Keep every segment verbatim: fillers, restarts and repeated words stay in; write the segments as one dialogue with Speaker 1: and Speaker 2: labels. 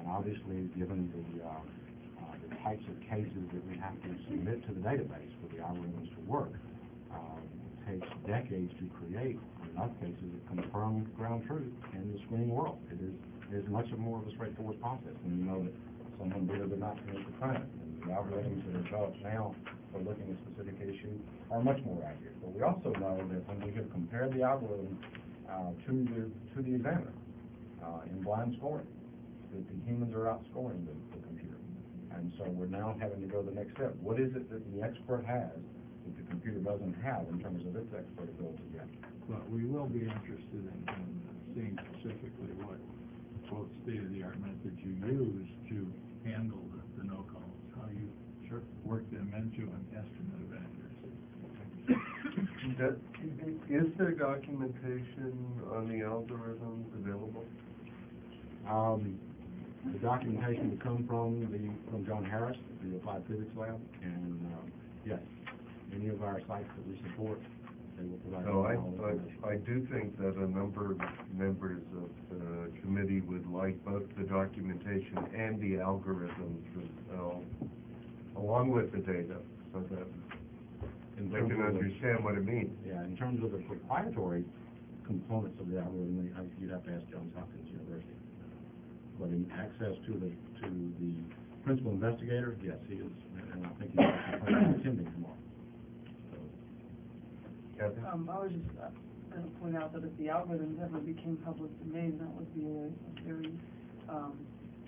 Speaker 1: obviously, given the, uh, uh, the types of cases that we have to submit to the database for the algorithms to work, um, it takes decades to create. In enough cases, it comes from ground truth in the screening world. It is, it is much more of a straightforward process, and you know that someone did or did not commit the crime. And the algorithms that are developed now for looking at specific issues are much more accurate. But we also know that when we have compared the algorithm uh, to the to the examiner uh, in blind scoring, that the humans are outscoring the, the computer. And so we're now having to go the next step. What is it that the expert has that the computer doesn't have in terms of its expert ability yet?
Speaker 2: But we will be interested in, in seeing specifically what both state-of-the-art methods you use to handle the, the no calls, how you sure. work them into an estimate of accuracy.
Speaker 3: That, is there documentation on the algorithms available?
Speaker 1: Um, the documentation would come from the from John Harris, the Applied Physics Lab, and um, yes, many of our sites that we support, they will provide.
Speaker 3: So I, I, I do think that a number of members of the committee would like both the documentation and the algorithms uh, along with the data, so that
Speaker 1: in
Speaker 3: they can understand what it means.
Speaker 1: Yeah, in terms of the proprietary components of the algorithm, you'd have to ask Johns Hopkins University. But in access to the to the principal investigator, yes, he is, and I think he's actually attending tomorrow. So,
Speaker 3: Kathy?
Speaker 4: Um, I was just uh, going to point out that if the algorithms ever became public domain, that would be a, a very um,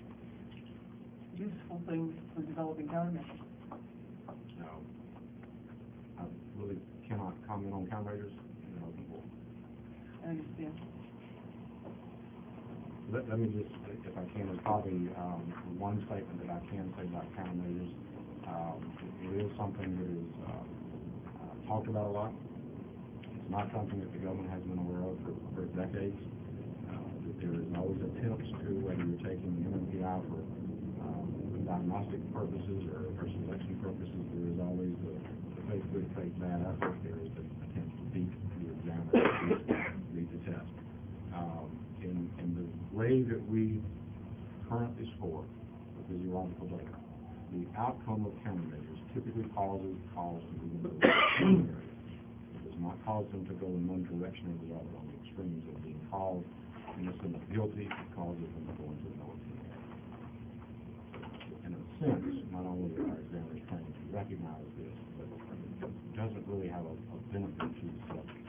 Speaker 4: useful thing for developing countermeasures.
Speaker 1: no, I really cannot comment on countermeasures. You know,
Speaker 4: I understand.
Speaker 1: Let, let me just, if I can, there's probably um, one statement that I can say about countermeasures. Um, it, it is something that is uh, uh, talked about a lot. It's not something that the government has been aware of for, for decades. Uh, that there is always attempts to, whether you're taking the M M P I for um, diagnostic purposes or for selection purposes, there is always the, the fake good, fake bad effort. There is the attempt to beat the examiner, to beat the test. Um, in, in the way that we currently score the physiological data, the outcome of countermeasures typically causes calls to move into the area. It does not cause them to go in one direction or the other on the extremes of being called innocent or guilty. It causes them to go into the north area. In a sense, not only are our examiners trained to recognize this, but it doesn't really have a, a benefit to the subject.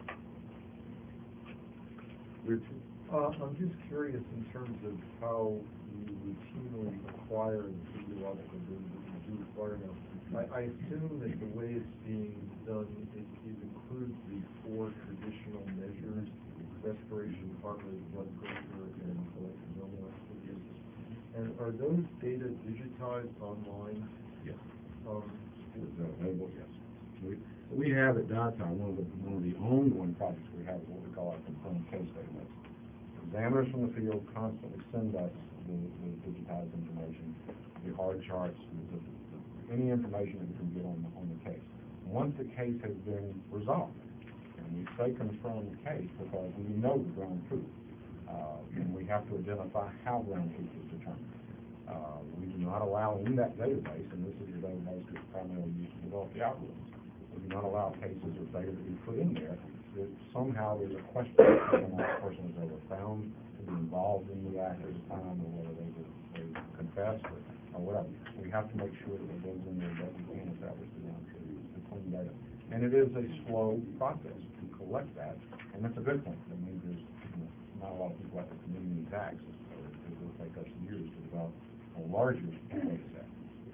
Speaker 3: Richard?
Speaker 5: Uh, I'm just curious in terms of how you routinely acquire the physiological data that you do acquire now. I, I assume that the way it's being done, it, it includes the four traditional measures: respiration, heart rate, blood pressure, and electrodermal activity. And are those data digitized online?
Speaker 1: Yes.
Speaker 5: Um,
Speaker 1: Is that available? Yes. We, we have at DITAR, one of the one of the ongoing projects we have is what we call our confirmed case database. Examiners from the field constantly send us the, the digitized information, the hard charts, the, the, any information that we can get on the, on the case. Once the case has been resolved, and we say confirm the case because we know the ground truth, uh, and we have to identify how ground truth is determined. Uh, we do not allow in that database, and this is the database that's primarily used to develop the algorithms, we do not allow cases or data to be put in there that somehow there's a question whether or not a person was ever found to be involved in the act at the time, or whether they, were, they confessed or, or whatever. We have to make sure that what goes in there that we can establish the ground truth, the clean data. And it is a slow process to collect that, and that's a good thing. That means there's you know, not a lot of people out there committing these acts, so it will take us years to develop a larger data set.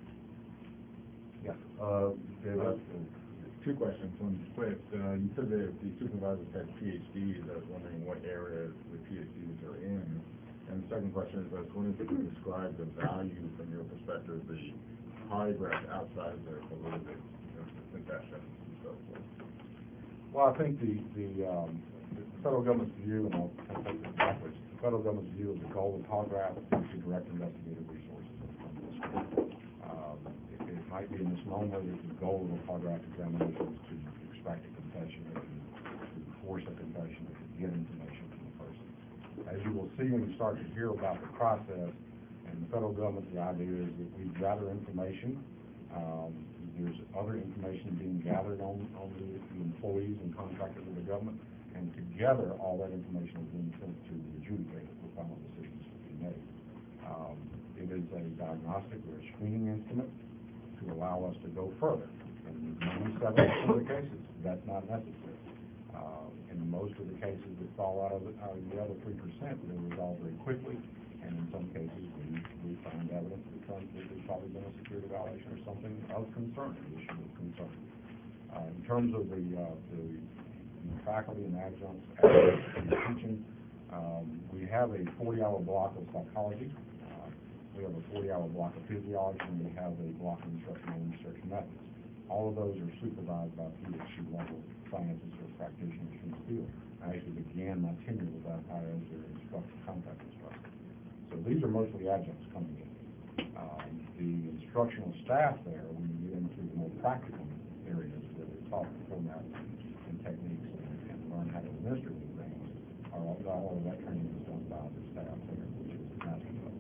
Speaker 1: Yeah.
Speaker 3: Uh, David?
Speaker 6: Two questions. One quick. Uh, you said that the supervisors had PhDs. I was wondering what areas the PhDs are in. And the second question is, I was wondering if you could describe the value from your perspective, the polygraph outside of the validity of the confession and so forth.
Speaker 1: Well, I think the, the, um, the federal government's view, and I'll kind of take this backwards, the federal government's view of the goal of polygraph is to direct investigative resources from this. Um, it, it might be a misnomer that the goal of a polygraph examination is to extract a confession or to, to force a confession or to get information from the person. As you will see when you start to hear about the process And the federal government, the idea is that we gather information. Um, there's other information being gathered on, on the, the employees and contractors of the government, and together, all that information is being sent to the adjudicator for final decisions to be made. Um, it is a diagnostic or a screening instrument to allow us to go further. In ninety-seven percent of the cases, that's not necessary. Uh, in most of the cases that fall out of, the, out of the other three percent, they're resolved very quickly, and in some cases, we, we find evidence that comes that there's probably been a security violation or something of concern, an issue of concern. Uh, in terms of the, uh, the faculty and adjuncts teaching, um, we have a forty-hour block of psychology. Uh, we have a forty-hour block of physiology, and we have a block of instructional research methods. All of those are supervised by PhD level scientists or practitioners from the field. I actually began my tenure with I I as their instructor, contact instructor. So these are mostly adjuncts coming in. Um, the instructional staff there, when you get into the more practical areas where they talk formats and techniques and, and learn how to administer these things, are all, all of that training is done by the staff there, which is the master level.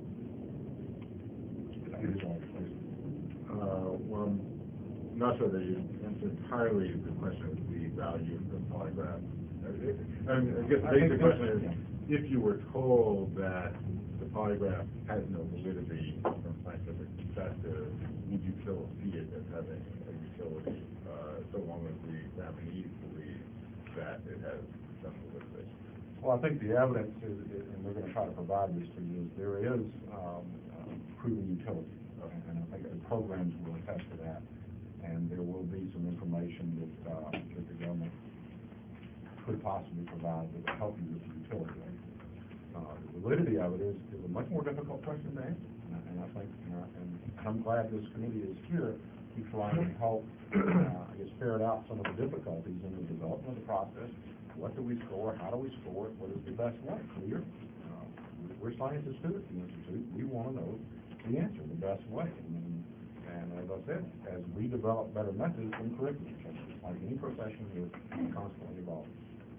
Speaker 1: Did I answer all your questions?
Speaker 6: Uh, well, I'm not sure that you answered entirely the question of the value of the polygraph. I mean, I guess the basic question is, if you were told that the polygraph has no validity from a scientific perspective, would you still see it as having a utility, uh, so long as the examinees believe that it has some validity?
Speaker 1: Well, I think the evidence is, and we're going to try to provide this to you, is there is um, uh, proven utility, and I think the programs will attest to that. And there will be some information that, uh, that the government could possibly provide that will help you with the utility. Uh, the validity of it is, is a much more difficult question to answer. And I, and I think, and, I, and I'm glad this committee is here to try and help, uh, I guess, ferret out some of the difficulties in the development of the process. What do we score? How do we score it? What is the best way? Clear. Uh, we're scientists too at the Institute. We want to know the answer, the best way. And, And as I said, as we develop better methods and curriculum changes, like any profession, we're constantly evolving.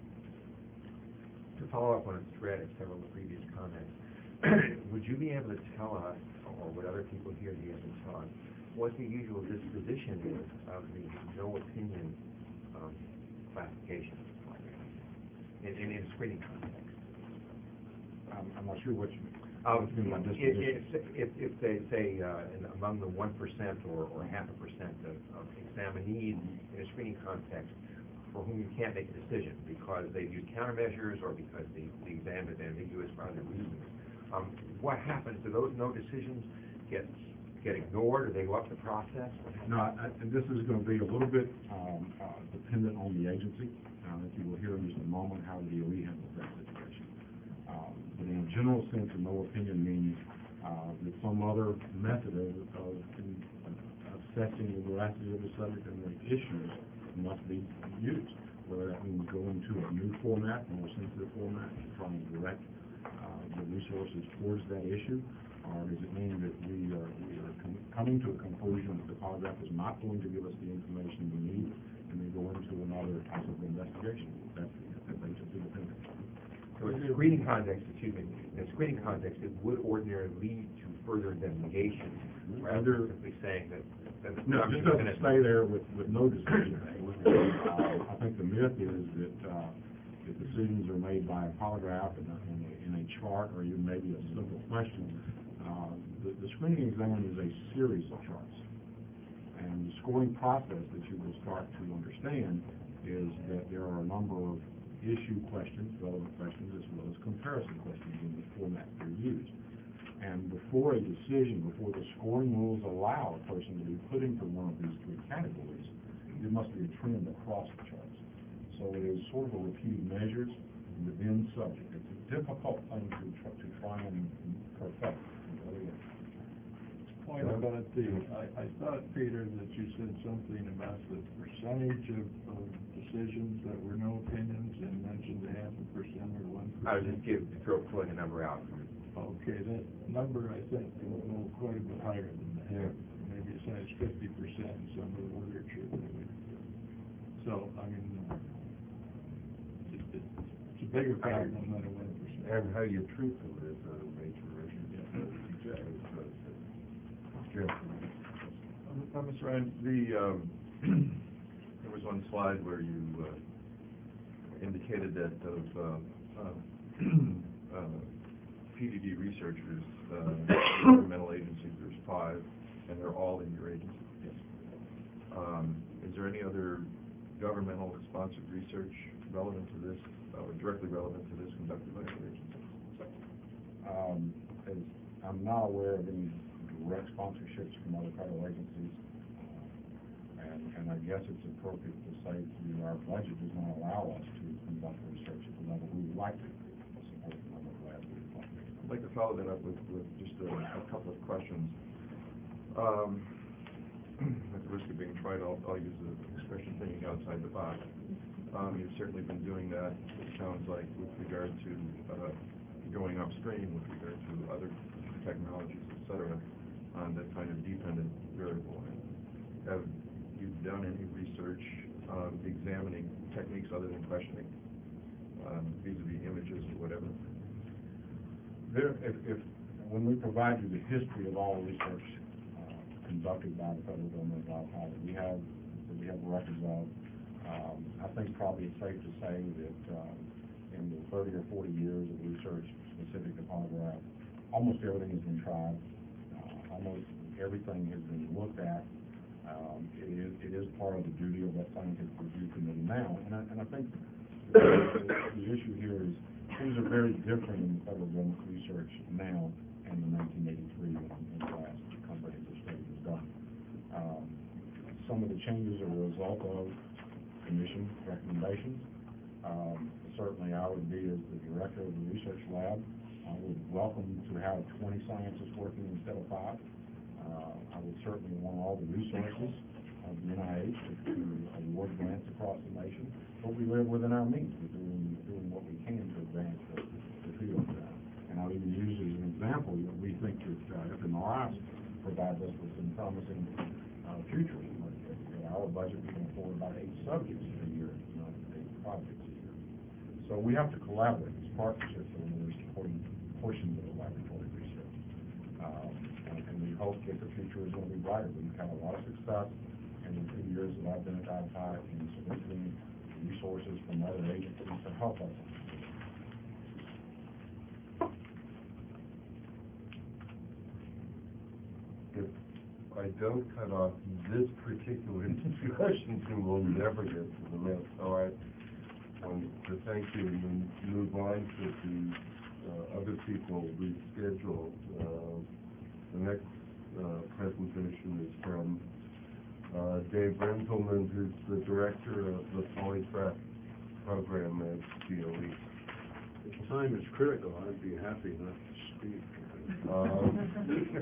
Speaker 7: To follow up on a thread of several of the previous comments, would you be able to tell us, or would other people here be able to tell us, what the usual disposition is of the no opinion um, classification in, in, in a screening context?
Speaker 1: I'm, I'm not sure what you mean.
Speaker 7: Um,
Speaker 1: What do you mean by
Speaker 7: if,
Speaker 1: disposition?
Speaker 7: if, if they say uh, in, among the one percent or, or half a percent of, of examinees in a screening context for whom you can't make a decision because they've used countermeasures or because the, the exam is ambiguous for other reasons, um, what happens? Do those no decisions get get ignored, or they go up the process?
Speaker 1: No, I, and this is going to be a little bit um, uh, dependent on the agency. Uh, that you will hear in just a moment how the D O E handles that situation. Um, but in a general sense, a no opinion means uh, that some other method of, of, of assessing the veracity of the subject and the issues must be used. Whether that means going to a new format, a more sensitive format, to try and direct uh, the resources towards that issue, or does it mean that we are, we are com coming to a conclusion that the polygraph is not going to give us the information we need, and we go into another possible investigation? That's that's agency dependent.
Speaker 7: So in a screening context, excuse me, in a screening context, it would ordinarily lead to further investigation, rather than simply saying that, that the
Speaker 1: No, it just doesn't stay there with, with no decision. uh, I think the myth is that, uh, that decisions are made by a polygraph in a, in a, in a chart or even maybe a simple question. Uh, the, the screening exam is a series of charts. And the scoring process that you will start to understand is that there are a number of issue questions, relevant questions, as well as comparison questions in the format they're used. And before a decision, before the scoring rules allow a person to be put into one of these three categories, there must be a trend across the charts. So it is sort of a repeated measures within subject. It's a difficult thing to try, to try and perfect.
Speaker 2: Point about the, I, I thought, Peter, that you said something about the percentage of, of decisions that were no opinions and mentioned a half a percent or one percent.
Speaker 7: I would just give, throw pulling a number out.
Speaker 2: Okay, that number, I think, will go quite a bit higher than that.
Speaker 7: Yeah.
Speaker 2: Maybe as high as fifty percent in some of the literature that we, so, I mean, it, it, it's a bigger problem than a one percent.
Speaker 3: And how you treat them is a major issue.
Speaker 2: Yeah, exactly.
Speaker 6: Uh, Mister Ryan, the, um, there was one slide where you, uh, indicated that of, uh, uh, uh, P D D researchers, uh, governmental agencies, there's five, and they're all in your agency.
Speaker 1: Yes.
Speaker 6: Um, is there any other governmental sponsored research relevant to this, or directly relevant to this conducted by your agency?
Speaker 1: Um, as, I'm not aware of any direct sponsorships from other federal agencies. Uh, And, and I guess it's appropriate to say that our budget does not allow us to conduct research at the level we would like to support the number of labs we would like to.
Speaker 6: I'd like to follow that up with, with just a, a couple of questions. Um, at the risk of being tried, I'll, I'll use the expression thinking outside the box. Um, you've certainly been doing that, it sounds like, with regard to, uh, going upstream, with regard to other technologies, et cetera, on that kind of dependent variable. Have you done any research, um, examining techniques other than questioning, um, vis-a-vis images or whatever?
Speaker 1: There, if, if, when we provide you the history of all research uh, conducted by the federal government of Al we have, that we have records of, um, I think probably it's safe to say that um, in the thirty or forty years of research specific to polygraph, almost everything has been tried, uh, almost everything has been looked at. Um, it is, it is part of the duty of that scientific review committee now, and I, and I think the, the issue here is things are very different in the federal government research now and in nineteen eighty-three when, when the last comprehensive study was done. Um, some of the changes are a result of commission recommendations. Um, certainly I would be, as the director of the research lab, I would welcome to have twenty scientists working instead of five. Uh, I would certainly want all the resources of the N I H to, to award grants across the nation, but we live within our means. We're doing, doing what we can to advance the, the field. Uh, and I'll even use as an example that we think that uh, F M R I provides us with some promising uh, futures. At our budget, we can afford about eight subjects a year, not eight projects a year. So we have to collaborate. It's partnerships when we're supporting portions of the laboratory research. Um, and, and we hope that the future is going to be brighter. We've had a lot of success in the two years that I've been at I P I in soliciting resources from other agencies to help us.
Speaker 3: If I don't cut off this particular discussion, we will never get to the next. So I want to thank you and then move on to the uh, other people rescheduled. Uh, the next uh, presentation is from uh, Dave Renzelman, who's the director of the Polygraph program at D O E.
Speaker 8: If time is critical, I'd be happy not to speak.
Speaker 3: Um,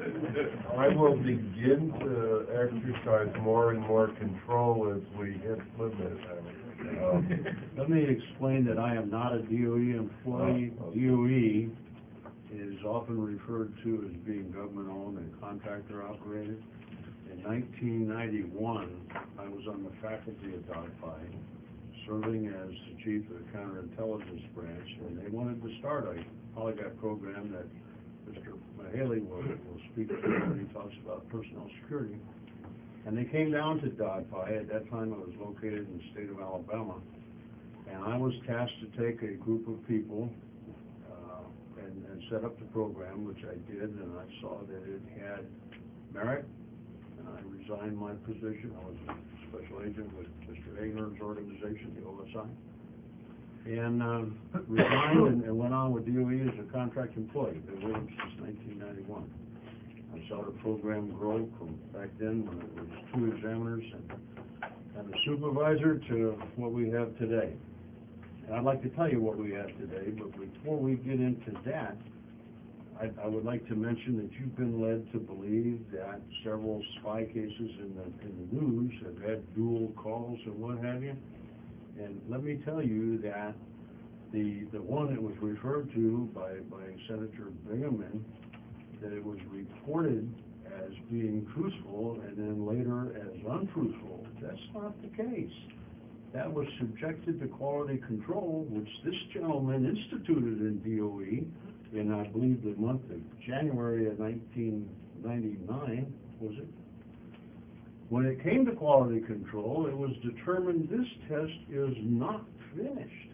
Speaker 3: I will begin to exercise more and more control as we hit limit. Um,
Speaker 8: Let me explain that I am not a D O E employee.
Speaker 3: Oh, okay.
Speaker 8: D O E is often referred to as being government-owned and contractor-operated. In nineteen ninety-one, I was on the faculty at D O P I, serving as the chief of the counterintelligence branch, and they wanted to start a polygraph program that Mister Mahaley will, will speak to when he talks about personnel security. And they came down to D O P I. At that time, I was located in the state of Alabama, and I was tasked to take a group of people uh, and, and set up the program, which I did, and I saw that it had merit, and I resigned my position. I was a special agent with Mister Agner's organization, the O S I, and um, resigned and, and went on with D O E as a contract employee. Been with them since nineteen ninety-one. I saw the program grow from back then when it was two examiners and, and a supervisor to what we have today. And I'd like to tell you what we have today, but before we get into that, I, I would like to mention that you've been led to believe that several spy cases in the, in the news have had dual calls and what have you. And let me tell you that the, the one that was referred to by, by Senator Bingaman, that it was reported as being truthful and then later as untruthful. That's not the case. That was subjected to quality control, which this gentleman instituted in D O E in, I believe, the month of January of nineteen ninety-nine, was it? When it came to quality control, it was determined this test is not finished.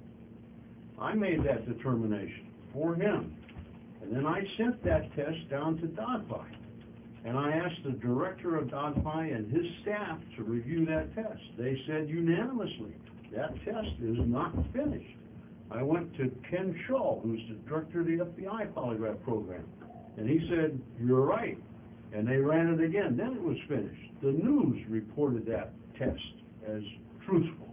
Speaker 8: I made that determination for him. And then I sent that test down to DODPI. And I asked the director of DODPI and his staff to review that test. They said unanimously, that test is not finished. I went to Ken Shaw, who's the director of the F B I polygraph program, and he said, you're right. And they ran it again. Then it was finished. The news reported that test as truthful.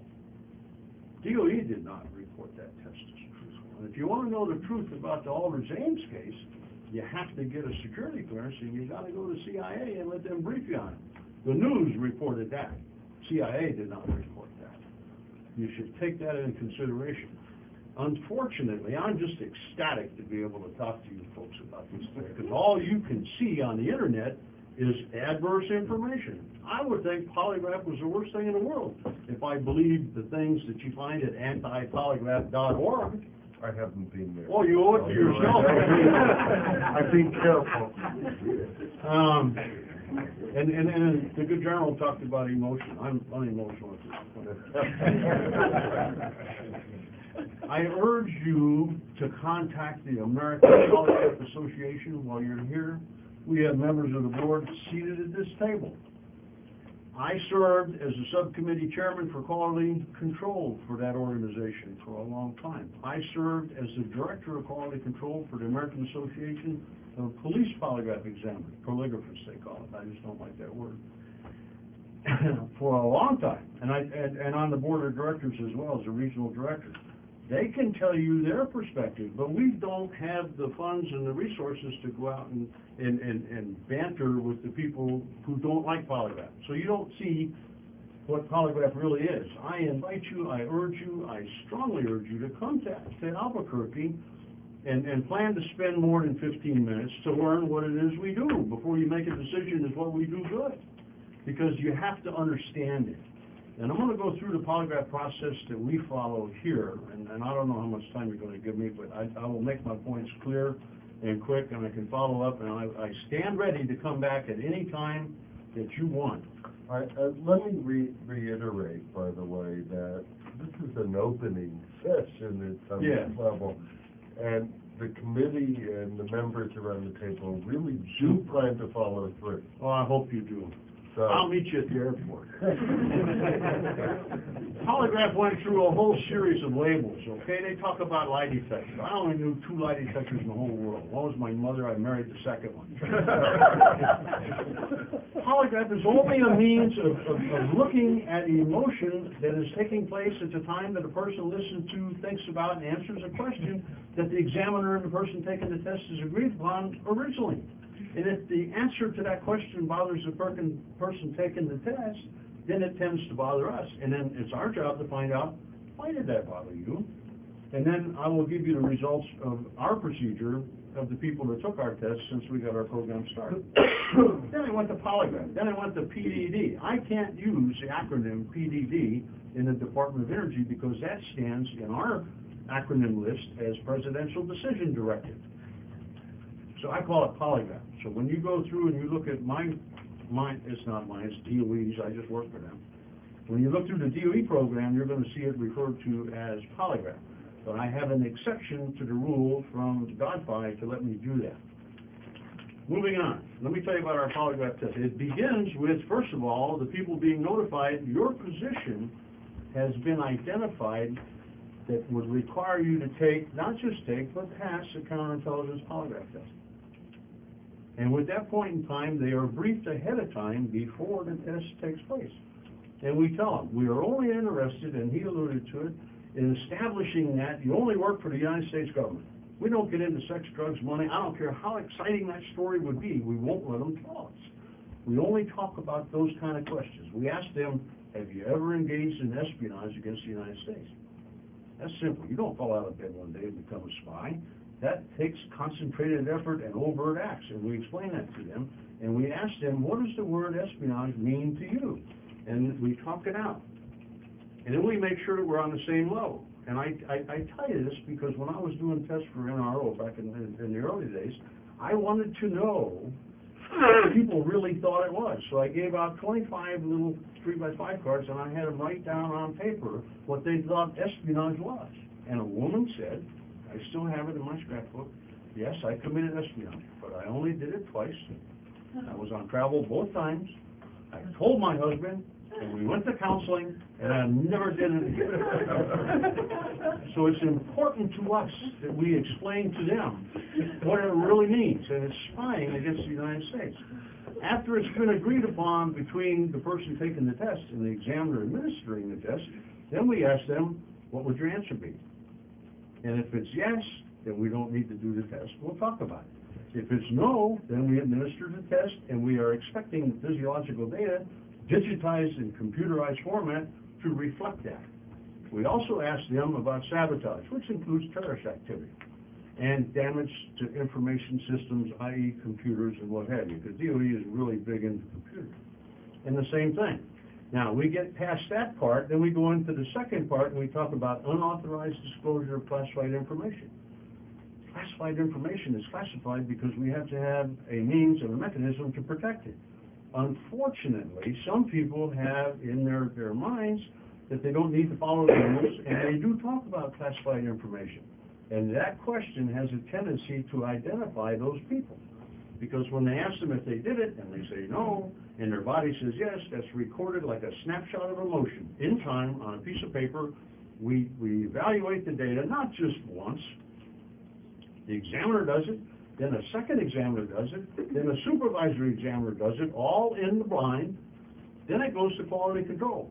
Speaker 8: D O E did not report that test as truthful. And if you want to know the truth about the Aldrich Ames case, you have to get a security clearance, and you got to go to C I A and let them brief you on it. The news reported that. C I A did not report that. You should take that into consideration. Unfortunately, I'm just ecstatic to be able to talk to you folks about this thing, because all you can see on the internet is adverse information. I would think polygraph was the worst thing in the world if I believed the things that you find at anti polygraph dot org.
Speaker 3: I haven't been there.
Speaker 8: Well, you owe it to yourself.
Speaker 3: I've been careful.
Speaker 8: Um, and, and, and the good general talked about emotion. I'm unemotional at this point. I urge you to contact the American Polygraph Association while you're here. We have members of the board seated at this table. I served as a subcommittee chairman for quality control for that organization for a long time. I served as the director of quality control for the American Association of Police Polygraph Examiners, polygraphists they call it. I just don't like that word. For a long time, and I and, and on the board of directors as well as a regional director. They can tell you their perspective, but we don't have the funds and the resources to go out and, and, and, and banter with the people who don't like polygraph. So you don't see what polygraph really is. I invite you, I urge you, I strongly urge you to come to, to Albuquerque and, and plan to spend more than fifteen minutes to learn what it is we do before you make a decision is what we do good. Because you have to understand it. And I'm going to go through the polygraph process that we follow here, and, and I don't know how much time you're going to give me, but I, I will make my points clear and quick, and I can follow up, and I, I stand ready to come back at any time that you want.
Speaker 3: I, uh, let me re- reiterate, by the way, that this is an opening session at some
Speaker 8: Yeah.
Speaker 3: level, and the committee and the members around the table really do plan to follow through.
Speaker 8: Oh, I hope you do.
Speaker 3: So,
Speaker 8: I'll meet you at the airport. Polygraph went through a whole series of labels, okay? They talk about lie detectors. I only knew two lie detectors in the whole world. One was my mother, I married the second one. Polygraph is only a means of, of, of looking at emotion that is taking place at the time that a person listens to, thinks about, and answers a question that the examiner and the person taking the test has agreed upon originally. And if the answer to that question bothers the person, person taking the test, then it tends to bother us. And then it's our job to find out, why did that bother you? And then I will give you the results of our procedure of the people that took our test since we got our program started. Then I went to polygraph. Then I went to P D D. I can't use the acronym P D D in the Department of Energy because that stands in our acronym list as Presidential Decision Directive. So I call it polygraph. So when you go through and you look at my, mine, it's not mine, it's D O E's, I just work for them. When you look through the D O E program, you're going to see it referred to as polygraph. But I have an exception to the rule from DODPI to let me do that. Moving on, let me tell you about our polygraph test. It begins with, first of all, the people being notified your position has been identified that would require you to take, not just take, but pass a counterintelligence polygraph test. And with that point in time, they are briefed ahead of time before the test takes place. And we tell them, we are only interested, and he alluded to it, in establishing that you only work for the United States government. We don't get into sex, drugs, money. I don't care how exciting that story would be. We won't let them tell us. We only talk about those kind of questions. We ask them, have you ever engaged in espionage against the United States? That's simple. You don't fall out of bed one day and become a spy. That takes concentrated effort and overt acts, and we explain that to them. And we ask them, what does the word espionage mean to you? And we talk it out. And then we make sure that we're on the same level. And I, I, I tell you this because when I was doing tests for N R O back in, in, in the early days, I wanted to know people really thought it was. So I gave out twenty-five little three by five cards, and I had them write down on paper what they thought espionage was. And a woman said, I still have it in my scrapbook, yes, I committed espionage, but I only did it twice. I was on travel both times. I told my husband, and we went to counseling, and I never did it again. So it's important to us that we explain to them what it really means, and it's spying against the United States. After it's been agreed upon between the person taking the test and the examiner administering the test, then we ask them, what would your answer be? And if it's yes, then we don't need to do the test. We'll talk about it. If it's no, then we administer the test, and we are expecting the physiological data digitized in computerized format to reflect that. We also ask them about sabotage, which includes terrorist activity, and damage to information systems, that is computers and what have you, because D O E is really big into computers. And the same thing. Now, we get past that part, then we go into the second part, and we talk about unauthorized disclosure of classified information. Classified information is classified because we have to have a means and a mechanism to protect it. Unfortunately, some people have in their, their minds that they don't need to follow the rules, and they do talk about classified information. And that question has a tendency to identify those people. Because when they ask them if they did it, and they say no, and their body says yes, that's recorded like a snapshot of emotion in time on a piece of paper. We, we evaluate the data, not just once. The examiner does it, then a second examiner does it, then a supervisory examiner does it, all in the blind. Then it goes to quality control.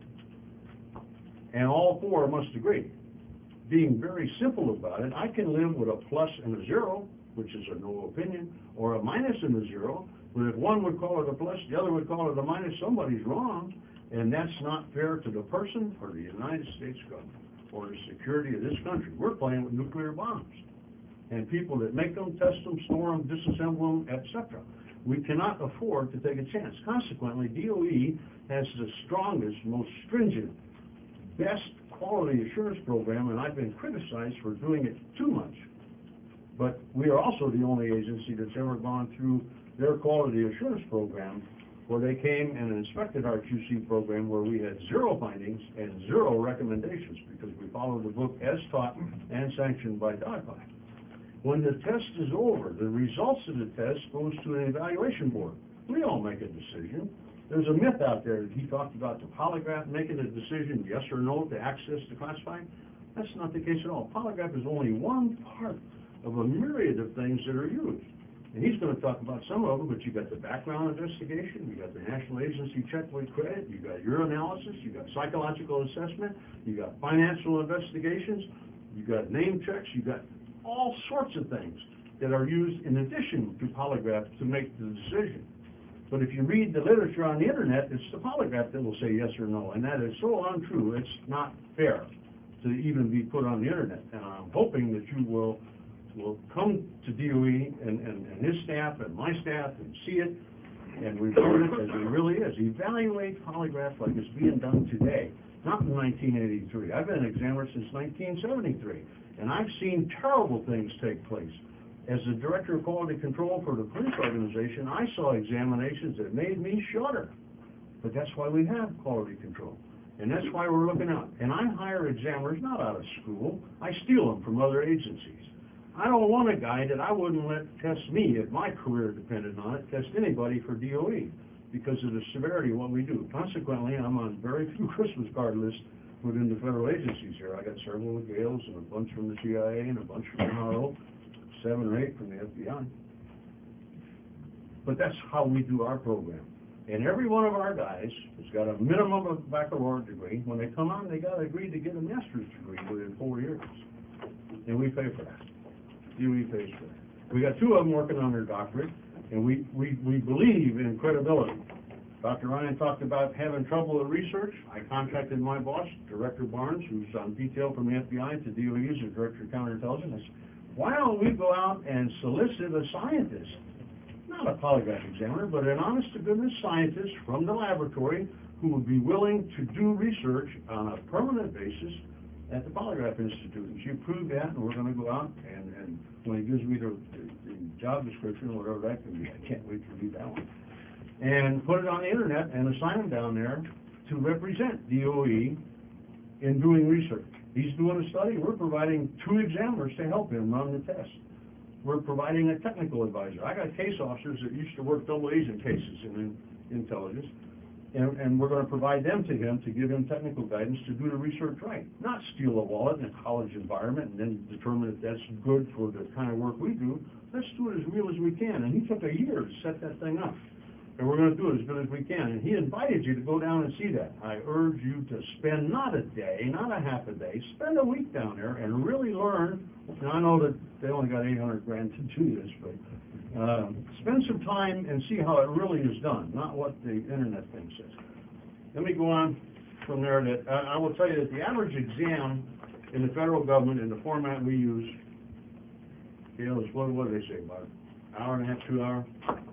Speaker 8: And all four must agree. Being very simple about it, I can live with a plus and a zero, which is a no opinion, or a minus and a zero, but if one would call it a plus, the other would call it a minus, somebody's wrong, and that's not fair to the person or the United States government or the security of this country. We're playing with nuclear bombs, and people that make them, test them, store them, disassemble them, et cetera. We cannot afford to take a chance. Consequently, D O E has the strongest, most stringent, best quality assurance program, and I've been criticized for doing it too much. But we are also the only agency that's ever gone through their quality assurance program where they came and inspected our Q C program where we had zero findings and zero recommendations because we followed the book as taught and sanctioned by DARPA. When the test is over, the results of the test goes to an evaluation board. We all make a decision. There's a myth out there that he talked about the polygraph making a decision, yes or no, to access the classified. That's not the case at all. Polygraph is only one part of a myriad of things that are used. And he's going to talk about some of them, but you got the background investigation, you got the National Agency Checkpoint Credit, you got your analysis, you got psychological assessment, you got financial investigations, you got name checks, you got all sorts of things that are used in addition to polygraph to make the decision. But if you read the literature on the internet, it's the polygraph that will say yes or no, and that is so untrue, it's not fair to even be put on the internet. And I'm hoping that you will will come to D O E and, and, and his staff and my staff and see it and report it as it really is. Evaluate polygraph like it's being done today, not in nineteen eighty-three. I've been an examiner since nineteen seventy-three, and I've seen terrible things take place. As the Director of Quality Control for the police organization, I saw examinations that made me shudder. But that's why we have quality control. And that's why we're looking out. And I hire examiners not out of school. I steal them from other agencies. I don't want a guy that I wouldn't let test me if my career depended on it, test anybody for D O E because of the severity of what we do. Consequently, I'm on very few Christmas card lists within the federal agencies here. I got several with Gales and a bunch from the C I A and a bunch from N R O, seven or eight from the F B I. But that's how we do our program. And every one of our guys has got a minimum of a baccalaureate degree. When they come on, they got to agree to get a master's degree within four years. And we pay for that. D O E pays for that. We got two of them working on their doctorate, and we, we, we believe in credibility. Doctor Ryan talked about having trouble with research. I contacted my boss, Director Barnes, who's on detail from the F B I to D O E as Director of Counterintelligence. I said, why don't we go out and solicit a scientist, not a polygraph examiner, but an honest-to-goodness scientist from the laboratory who would be willing to do research on a permanent basis at the Polygraph Institute. And she approved that, and we're going to go out, and, and when he gives me the, the, the job description, whatever that can be, I can't wait to read that one. And put it on the internet and assign him down there to represent D O E in doing research. He's doing a study, we're providing two examiners to help him run the test. We're providing a technical advisor. I got case officers that used to work double agent cases in, in intelligence, and, and we're gonna provide them to him to give him technical guidance to do the research right. Not steal a wallet in a college environment and then determine if that's good for the kind of work we do. Let's do it as real as we can, and he took a year to set that thing up. And we're gonna do it as good as we can, and he invited you to go down and see that. I urge you to spend not a day, not a half a day, spend a week down there and really learn. Now, I know that they only got eight hundred grand to do this, but, uh, spend some time and see how it really is done, not what the internet thing says. Let me go on from there. That, uh, I will tell you that the average exam in the federal government, in the format we use, you know, is, what, what do they say, about an hour and a half, two hours?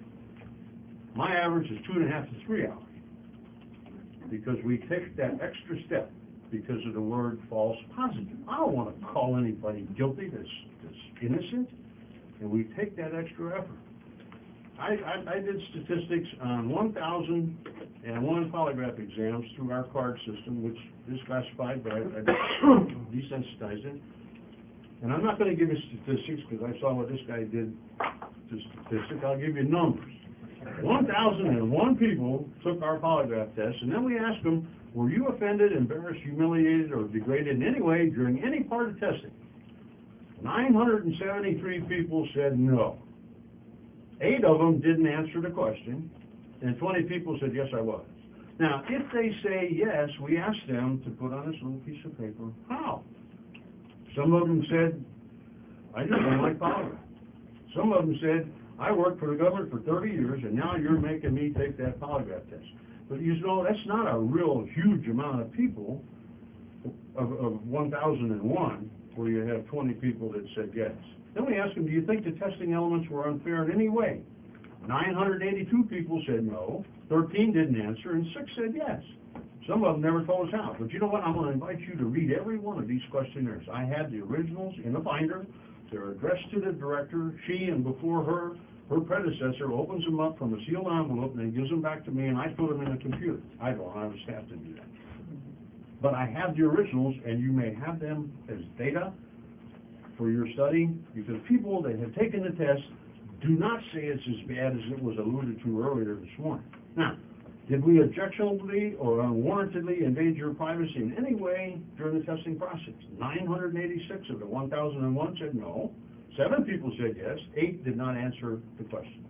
Speaker 8: My average is two and a half to three hours, because we take that extra step because of the word false positive. I don't want to call anybody guilty that's, that's innocent, and we take that extra effort. I, I, I did statistics on one thousand one polygraph exams through our card system, which is classified, but I, I desensitized it. And I'm not going to give you statistics because I saw what this guy did to statistics. I'll give you numbers. one thousand one people took our polygraph test, and then we asked them, were you offended, embarrassed, humiliated, or degraded in any way during any part of testing? nine hundred seventy-three people said no. Eight of them didn't answer the question, and twenty people said, yes, I was. Now, if they say yes, we ask them to put on this little piece of paper, how? Some of them said, I just don't like polygraph. Some of them said, I worked for the government for thirty years, and now you're making me take that polygraph test. But you know, that's not a real huge amount of people, of, of one thousand one, where you have twenty people that said yes. Then we asked them, do you think the testing elements were unfair in any way? nine hundred eighty-two people said no, thirteen didn't answer, and six said yes. Some of them never told us how. But you know what? I'm going to invite you to read every one of these questionnaires. I have the originals in the binder. They're addressed to the director. She, and before her, her predecessor, opens them up from a sealed envelope and then gives them back to me, and I put them in a computer. I don't, I have a staff to do that. But I have the originals, and you may have them as data for your study, because people that have taken the test do not say it's as bad as it was alluded to earlier this morning. Now, did we objectionably or unwarrantedly invade your privacy in any way during the testing process? nine hundred eighty-six of the one thousand one said no. Seven people said yes. Eight did not answer the question.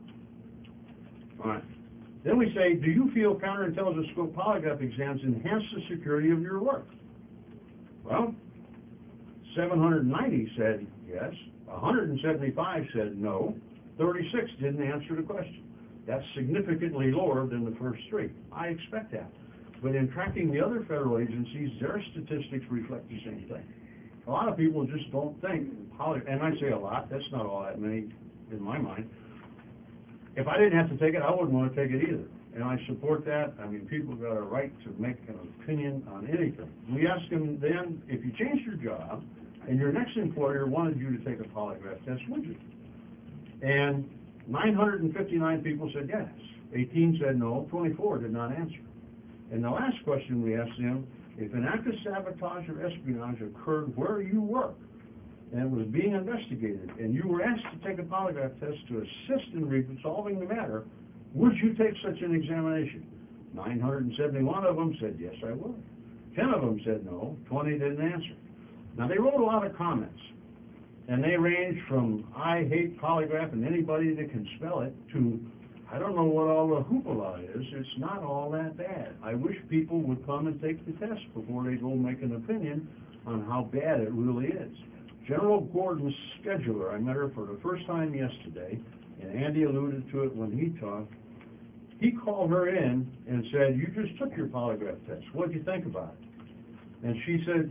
Speaker 8: All right. Then we say, do you feel counterintelligence scope polygraph exams enhance the security of your work? Well, seven hundred ninety said yes. one hundred seventy-five said no. thirty-six didn't answer the question. That's significantly lower than the first three. I expect that. But in tracking the other federal agencies, their statistics reflect the same thing. A lot of people just don't think, poly, and I say a lot, that's not all that many in my mind. If I didn't have to take it, I wouldn't want to take it either. And I support that. I mean, people got a right to make an opinion on anything. We ask them then, if you changed your job and your next employer wanted you to take a polygraph test, would you? And nine hundred fifty-nine people said yes. eighteen said no. twenty-four did not answer. And the last question we asked them, if an act of sabotage or espionage occurred where you work and was being investigated, and you were asked to take a polygraph test to assist in resolving the matter, would you take such an examination? nine hundred seventy-one of them said, yes, I would. ten of them said no. twenty didn't answer. Now, they wrote a lot of comments, and they range from, I hate polygraph and anybody that can spell it, to, I don't know what all the hoopla is. It's not all that bad. I wish people would come and take the test before they go make an opinion on how bad it really is. General Gordon's scheduler, I met her for the first time yesterday, and Andy alluded to it when he talked. He called her in and said, you just took your polygraph test. What did you think about it? And she said,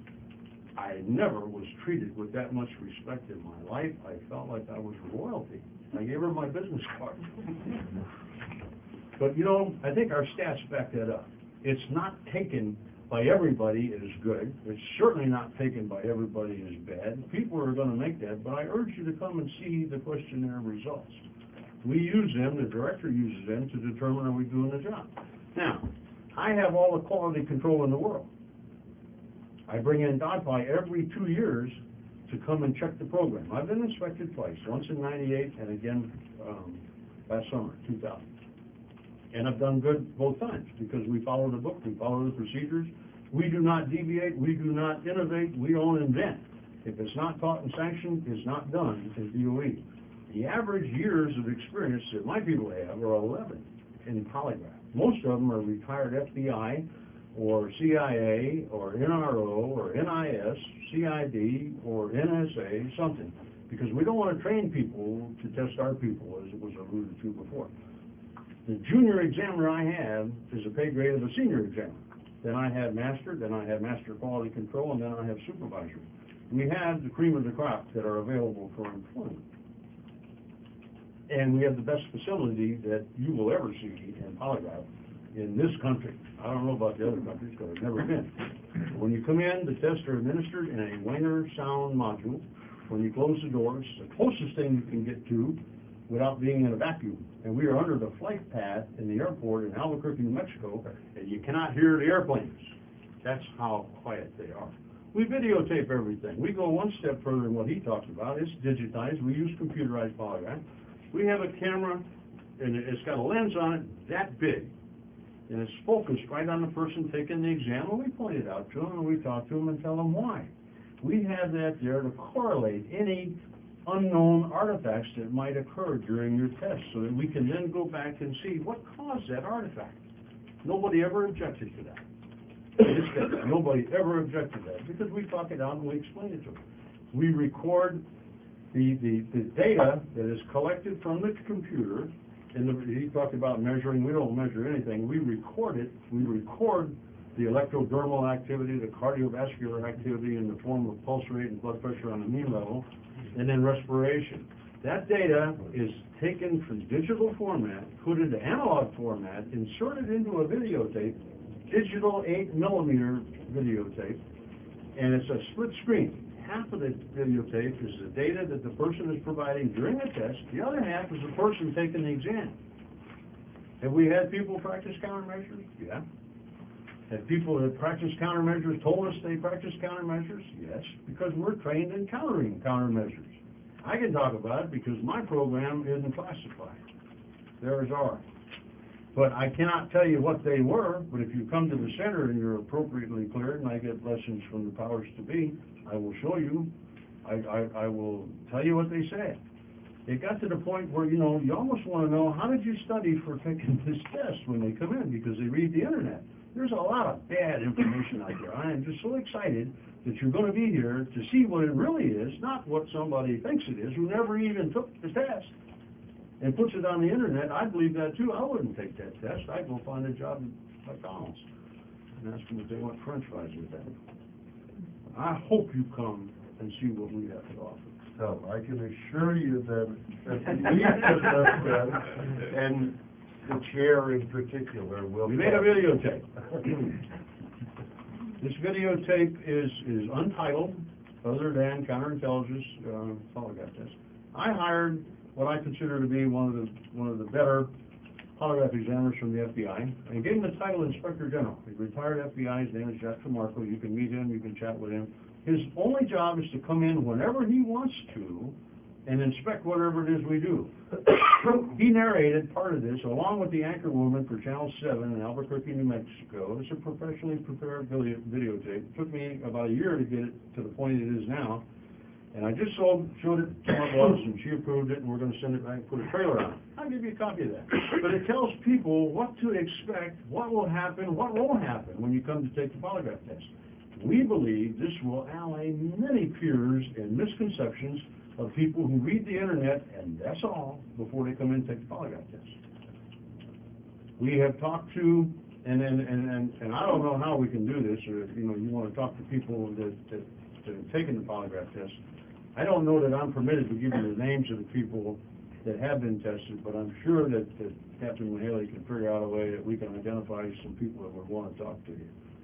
Speaker 8: I never was treated with that much respect in my life. I felt like I was royalty. I gave her my business card. But, you know, I think our stats back that up. It's not taken by everybody is good. It's certainly not taken by everybody as bad. People are gonna make that, but I urge you to come and see the questionnaire results. We use them, the director uses them to determine are we doing the job. Now, I have all the quality control in the world. I bring in DOTFI every two years to come and check the program. I've been inspected twice, once in ninety-eight and again, um, last summer, two thousand. And I've done good both times, because we follow the book, we follow the procedures. We do not deviate, we do not innovate, we don't invent. If it's not taught and sanctioned, it's not done in D O E. The average years of experience that my people have are eleven in polygraph. Most of them are retired F B I, or C I A, or N R O, or N I S, C I D, or N S A, something. Because we don't want to train people to test our people, as it was alluded to before. The junior examiner I have is a pay grade of a senior examiner. Then I have master, then I have master quality control, and then I have supervisor. We have the cream of the crop that are available for employment. And we have the best facility that you will ever see in polygraph in this country. I don't know about the other countries, because I've never been. When you come in, the tests are administered in a Wenger sound module. When you close the doors, the closest thing you can get to without being in a vacuum. And we are under the flight path in the airport in Albuquerque, New Mexico, and you cannot hear the airplanes. That's how quiet they are. We videotape everything. We go one step further than what he talks about. It's digitized. We use computerized polygraph. We have a camera, and it's got a lens on it that big. And it's focused right on the person taking the exam, and we point it out to them, and we talk to them and tell them why. We have that there to correlate any unknown artifacts that might occur during your test, so that we can then go back and see what caused that artifact. Nobody ever objected to that. Just, nobody ever objected to that, because we talk it out and we explain it to them. We record the, the, the data that is collected from the computer, and the, he talked about measuring. We don't measure anything. We record it. We record the electrodermal activity, the cardiovascular activity in the form of pulse rate and blood pressure on the mean level, and then respiration. That data is taken from digital format, put into analog format, inserted into a videotape, digital eight millimeter videotape, and it's a split screen. Half of the videotape is the data that the person is providing during the test. The other half is the person taking the exam. Have we had people practice countermeasures? Yeah. Have people that practice countermeasures told us they practice countermeasures? Yes, because we're trained in countering countermeasures. I can talk about it because my program isn't classified. Theirs are. But I cannot tell you what they were, but if you come to the center and you're appropriately cleared, and I get lessons from the powers to be, I will show you, I, I, I will tell you what they say. It got to the point where, you know, you almost want to know, how did you study for taking this test when they come in? Because they read the internet. There's a lot of bad information out there. I am just so excited that you're going to be here to see what it really is, not what somebody thinks it is, who never even took the test and puts it on the internet. I believe that too. I wouldn't take that test. I'd go find a job at McDonald's and ask them if they want french fries with that. I hope you come and see what we have to offer.
Speaker 3: So I can assure you that, that we discussed that, and the chair in particular will.
Speaker 8: We made a videotape. This videotape is, is untitled, other than counterintelligence uh, polygraph test. I hired what I consider to be one of the one of the better polygraph examiners from the F B I, and gave him the title Inspector General. He's retired F B I. His name is Jack DeMarco. You can meet him. You can chat with him. His only job is to come in whenever he wants to and inspect whatever it is we do. He narrated part of this along with the anchor woman for Channel seven in Albuquerque, New Mexico. It's a professionally prepared video, videotape. It took me about a year to get it to the point it is now. And I just sold, showed it to my boss, and she approved it, and we're going to send it back and put a trailer on it. I'll give you a copy of that. But it tells people what to expect, what will happen, what won't happen when you come to take the polygraph test. We believe this will allay many fears and misconceptions of people who read the internet, and that's all, before they come in and take the polygraph test. We have talked to, and and, and, and, and I don't know how we can do this, or if you know, you want to talk to people that, that, that have taken the polygraph test. I don't know that I'm permitted to give you the names of the people that have been tested, but I'm sure that, that Captain Mahaley can figure out a way that we can identify some people that would want to talk to you.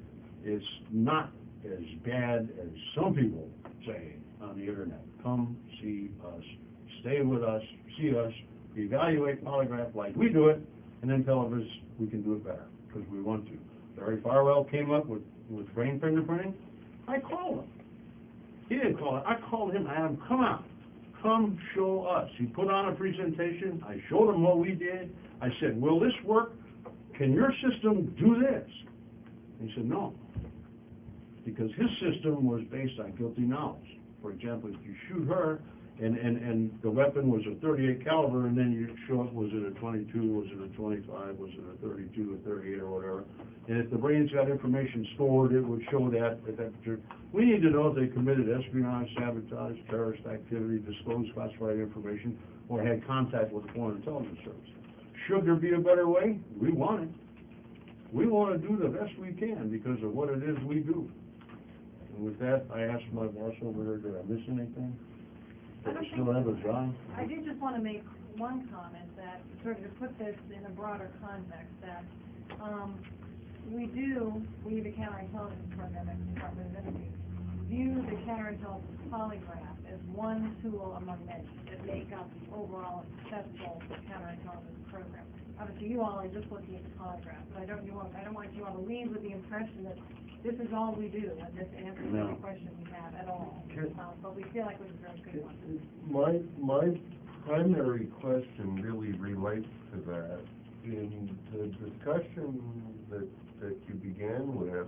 Speaker 8: It's not as bad as some people say on the internet. Come see us, stay with us, see us, evaluate polygraph like we do it, and then tell us we can do it better, because we want to. Larry Farwell came up with, with brain fingerprinting. I called him. He didn't call it. I called him. I had him come out. Come show us. He put on a presentation. I showed him what we did. I said, will this work? Can your system do this? He said, no. Because his system was based on guilty knowledge. For example, if you shoot her, and, and, and the weapon was a thirty-eight caliber, and then you show it, was it a twenty-two, was it a twenty-five, was it a thirty-two, a thirty-eight, or whatever. And if the brain's got information stored, it would show that at that particular. We need to know if they committed espionage, sabotage, terrorist activity, disclosed classified information, or had contact with the Foreign Intelligence Service. Should there be a better way? We want it. We want to do the best we can because of what it is we do. And with that, I asked my boss over there, did I miss anything?
Speaker 9: I
Speaker 8: Do
Speaker 9: don't
Speaker 8: I still
Speaker 9: think
Speaker 8: have a
Speaker 9: so.
Speaker 8: job?
Speaker 9: I do just want to make one comment that, sort of to put this in a broader context, that, um, we do, we, the counterintelligence program at the Department of Energy, view the counterintelligence polygraph as one tool among many that make up the overall successful counterintelligence program. Obviously, you all are just looking at the polygraph, but I don't, you want, I don't want you all to leave with the impression that this is all we do, and this answers
Speaker 8: No.
Speaker 9: every question we have at all.
Speaker 3: Can-
Speaker 9: Um, but we feel like it was a very good one.
Speaker 3: My, my primary question really relates to that. In the discussion that, that you began with,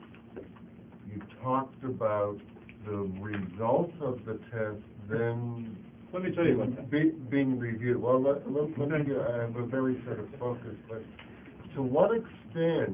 Speaker 3: you talked about the results of the test then
Speaker 8: Let me tell you about that.
Speaker 3: be- being reviewed. Well, let, let, let me, I have a very sort of focused, but to what extent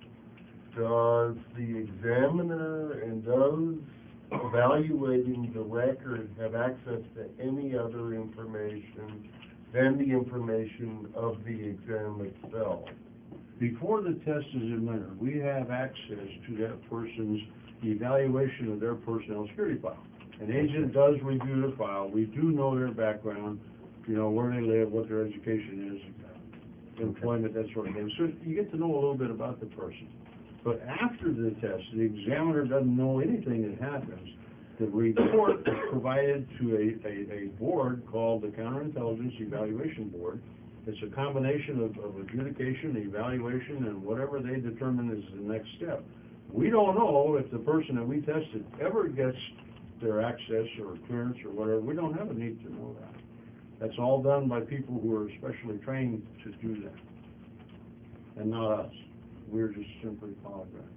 Speaker 3: does the examiner and those evaluating the record have access to any other information than the information of the exam itself?
Speaker 8: Before the test is administered, we have access to that person's evaluation of their personnel security file. An agent does review the file. We do know their background, you know, where they live, what their education is, employment, that sort of thing. So you get to know a little bit about the person. But after the test, the examiner doesn't know anything that happens. The report is provided to a, a, a board called the Counterintelligence Evaluation Board. It's a combination of, of adjudication, evaluation, and whatever they determine is the next step. We don't know if the person that we tested ever gets their access or clearance or whatever. We don't have a need to know that. That's all done by people who are specially trained to do that, and not us. We're just simply polygraph.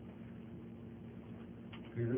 Speaker 3: Peter?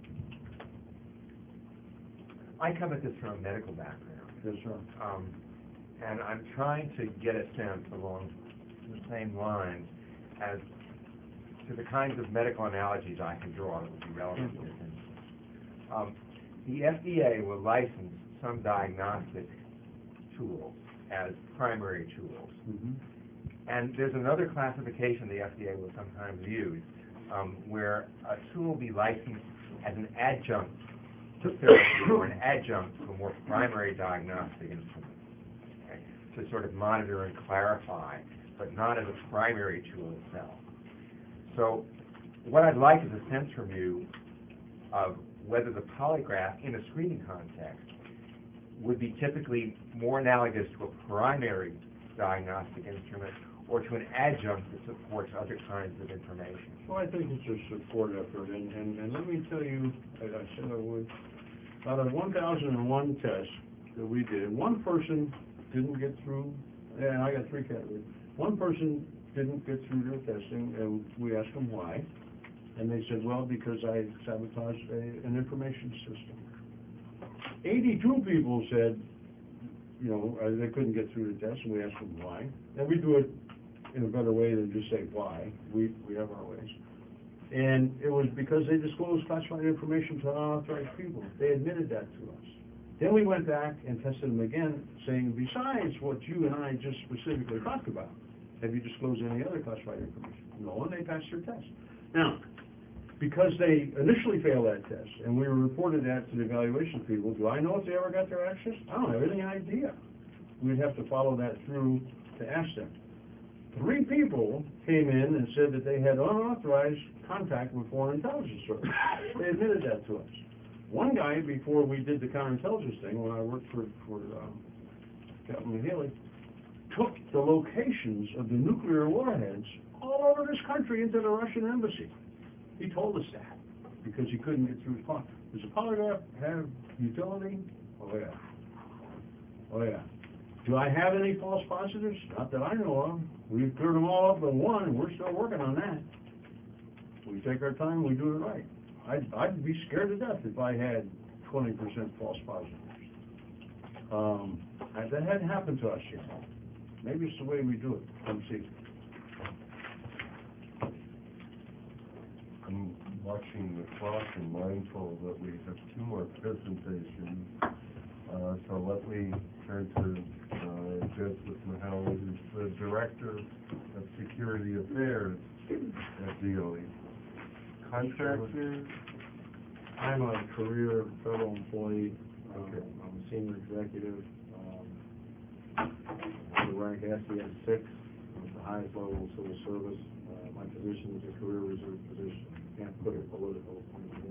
Speaker 7: I come at this from a medical background.
Speaker 8: Yes, sir.
Speaker 7: Um, and I'm trying to get a sense along the same lines as to the kinds of medical analogies I can draw that would be relevant to this. Um, the F D A will license some diagnostic tools as primary tools.
Speaker 8: Mm-hmm.
Speaker 7: And there's another classification the F D A will sometimes use, um, where a tool will be licensed as an adjunct to therapy or an adjunct to a more primary diagnostic instrument, okay, to sort of monitor and clarify, but not as a primary tool itself. So what I'd like is a sense from you of whether the polygraph in a screening context would be typically more analogous to a primary diagnostic instrument or to an adjunct that supports other kinds of information.
Speaker 8: Well, I think it's a support effort, and, and, and let me tell you, as I said I would, out of one thousand one tests that we did, one person didn't get through, and I got three categories. One person didn't get through their testing, and we asked them why, and they said, well, because I sabotaged a, an information system. eighty-two people said, you know, uh, they couldn't get through the test, and we asked them why. And we do it in a better way than just say why. We, we have our ways. And it was because they disclosed classified information to unauthorized people. They admitted that to us. Then we went back and tested them again, saying, besides what you and I just specifically talked about, have you disclosed any other classified information? No, and they passed their test. Now, because they initially failed that test, and we reported that to the evaluation people, do I know if they ever got their access? I don't have any idea. We'd have to follow that through to ask them. Three people came in and said that they had unauthorized contact with foreign intelligence service. They admitted that to us. One guy, before we did the counterintelligence thing, when I worked for, for, um, Captain Haley, took the locations of the nuclear warheads all over this country into the Russian embassy. He told us that, because he couldn't get through his polygraph. Does a polygraph have utility? Oh, yeah. Oh, yeah. Do I have any false positives? Not that I know of. We've cleared them all up but one, and we're still working on that. We take our time, we do it right. I'd, I'd be scared to death if I had twenty percent false positives. Um, and that hadn't happened to us yet. Maybe it's the way we do it. Come see.
Speaker 3: I'm watching the clock and mindful that we have two more presentations. Uh, so let me turn to, uh, Joseph Mahaly, who's the Director of Security Affairs at D O E. Contractor?
Speaker 10: I'm a career federal employee. Um,
Speaker 3: Okay.
Speaker 10: I'm a senior executive. Um, the rank S E S six, I'm the highest level of civil service. Uh, my position is a career reserve position. Can't put it political.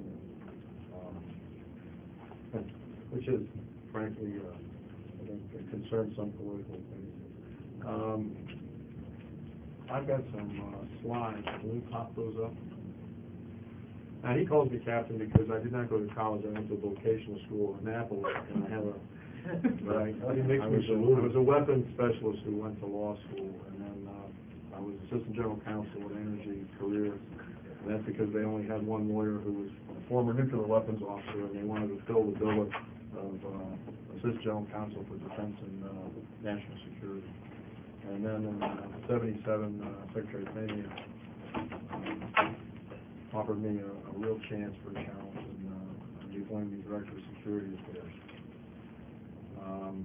Speaker 10: Um, which is frankly, uh, I think it concerns some political things. Um, I've got some uh, slides. Can we pop those up? Now, he calls me captain because I did not go to college. I went to a vocational school in Annapolis, and I have a, but I,
Speaker 1: He makes
Speaker 10: I
Speaker 1: me
Speaker 10: was a,
Speaker 1: salute
Speaker 10: I was a weapons specialist who went to law school, and then, uh, I was assistant general counsel at Energy Career, and that's because they only had one lawyer who was a former nuclear weapons officer, and they wanted to fill the billet of, uh, assistant general counsel for defense and, uh, national security. And then in uh, seventy-seven, uh, Secretary Pena, um, offered me a, a real chance for a challenge, and, uh, he appointed me Director of Security Affairs. Um,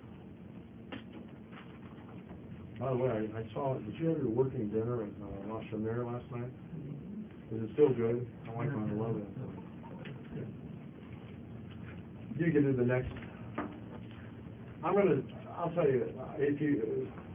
Speaker 10: by the way, I, I saw, did you have your working dinner at, uh, La Chaumière last night? Is it still good? I like my love it. You get to the next, I'm gonna, I'll tell you, if you,